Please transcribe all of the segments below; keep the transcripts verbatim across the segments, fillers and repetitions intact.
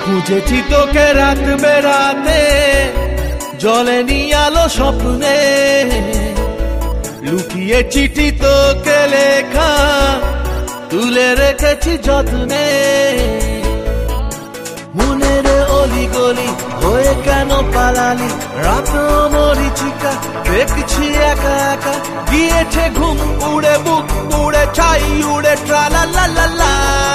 খুঁজেছি তোকে রাত বেরাতে, জ্বলেনি আলো স্বপ্নে, লুকিয়ে চিঠি তোকে লেখা তুলে রেখেছি যত্নে। মনের অলি গলি হয়ে কেন পালালি, রাত মরিচিকা দেখছি একা একা, গিয়েছে ঘুম উড়ে বুক উড়ে ছাই উড়ে ট্রালা লা লা লা।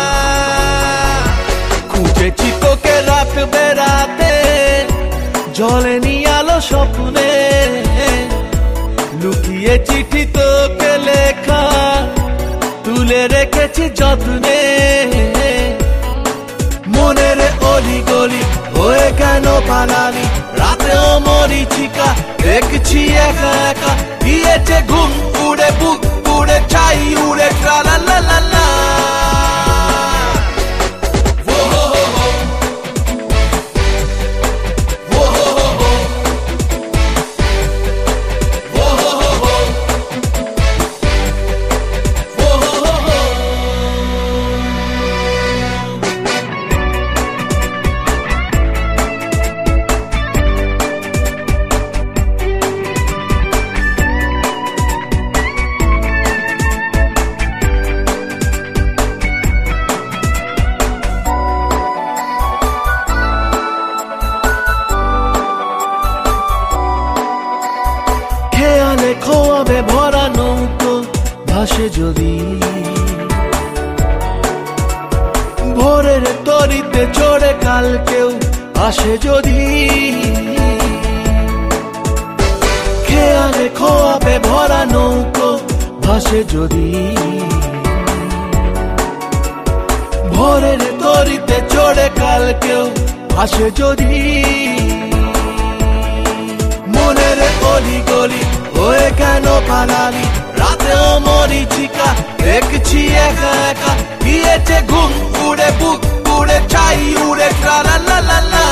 খুঁজেছি তোকে রাত বেরাতে, জ্বলেনি আলো স্বপ্নে, লুকিয়ে চিঠি তোকে লেখা তুলে রেখেছি যত্নে। মনের অলি গলি হয়ে কেন পালালি, রাতেও মরিচিকা দেখছি একা একা, দিয়েছে ঘুম উড়ে বুক উড়ে ছাই উড়ে ট্রালা লা লা লা। খেয়ালে খোয়াবে ভরা নৌকো ভাসে যদি, ভোরের তরিতে চড়ে কাল কেউ আসে যদি। খেয়ালে খোয়াবে ভরা নৌকো ভাসে যদি, ভোরের তরিতে চড়ে কাল কেউ আসে যদি। মনের অলি গলি হয়ে কেন পালালি, রাতেও মরিচিকা দেখছি একা একা, গিয়েছে ঘুম উড়ে বুক উড়ে ছাই উড়ে ট্রালা লা লা লা।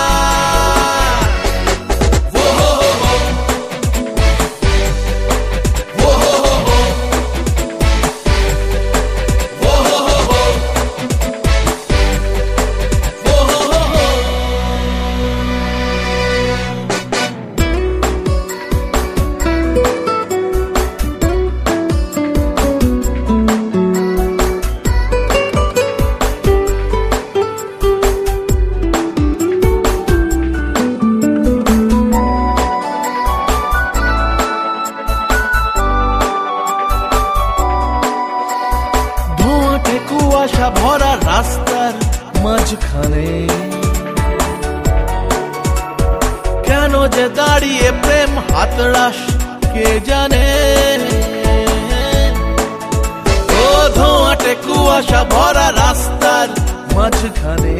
কুয়াশা ভরা রাস্তার মাঝখানে কেন যে দাঁড়িয়ে প্রেম হাতড়াস কে জানে। ও ধোঁয়াটে কুয়াশা ভরা রাস্তার মাঝখানে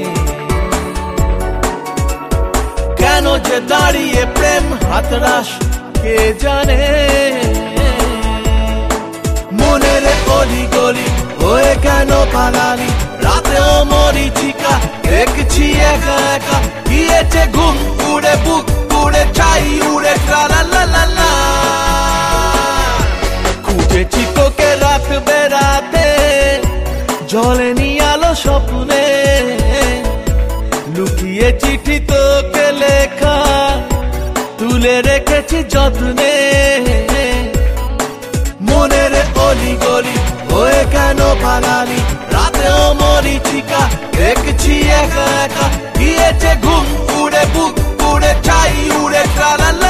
কেন যে দাঁড়িয়ে প্রেম হাতড়াস কে জানে। মনের অলি গলি হয়ে কেন পালালি, রাতেও মরিচিকা দেখছি একা একা, গিয়েছে ঘুম উড়ে বুক উড়ে ছাই উড়ে ট্রালা লা লা লা। খুঁজেছি তোকে রাত বেরাতে, জ্বলেনি আলো স্বপ্নে, লুকিয়ে চিঠি তোকে লেখা তুলে রেখেছি যত্নে। মনের অলি গলি হয়ে কেন পালালি, রাতেও মরিচিকা দেখছি একা একা, গিয়েছে ঘুম উড়ে বুক উড়ে ছাই উড়ে ট্রালা লা।